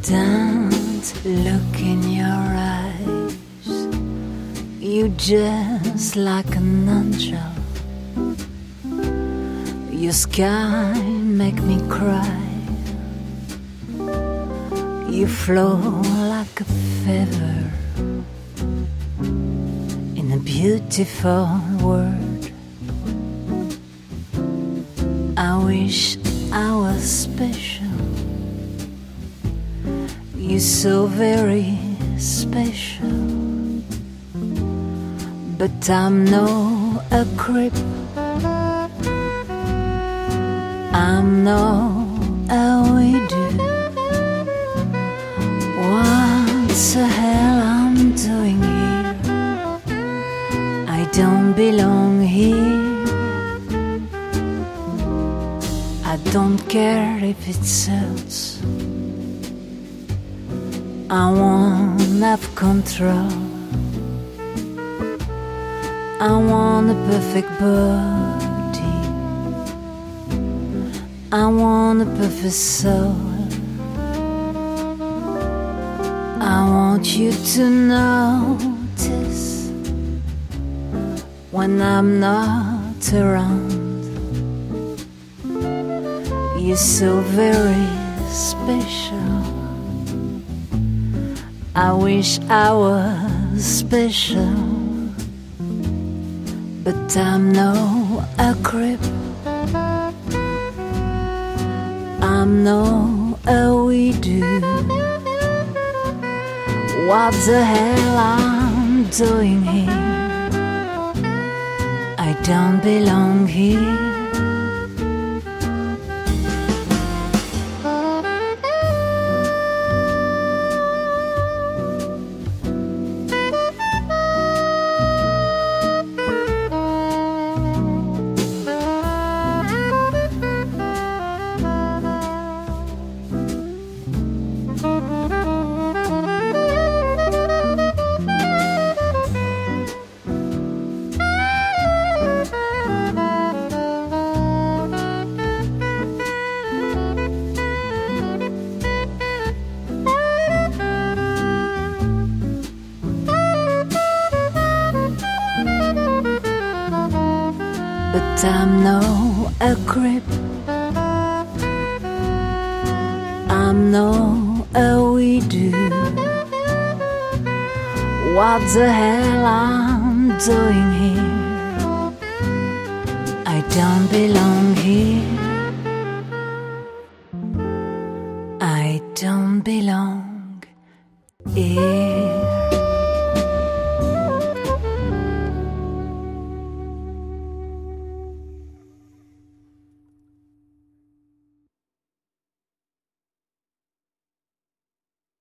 Don't look in your eyes. You just like an angel. Your sky make me cry. You flow like a feather in a beautiful world. I wish I was special. You're so very special. But I'm no a creep. I'm no a widow. What the hell I'm doing here? I don't belong here. I don't care if it hurts. I won't have control. I want a perfect body. I want a perfect soul. I want you to notice when I'm not around. You're so very special. I wish I was special. But I'm no a creep. I'm no a widow. What the hell I'm doing here? I don't belong here. But I'm no a creep. I'm no a widow. What the hell I'm doing here? I don't belong here. I don't belong here.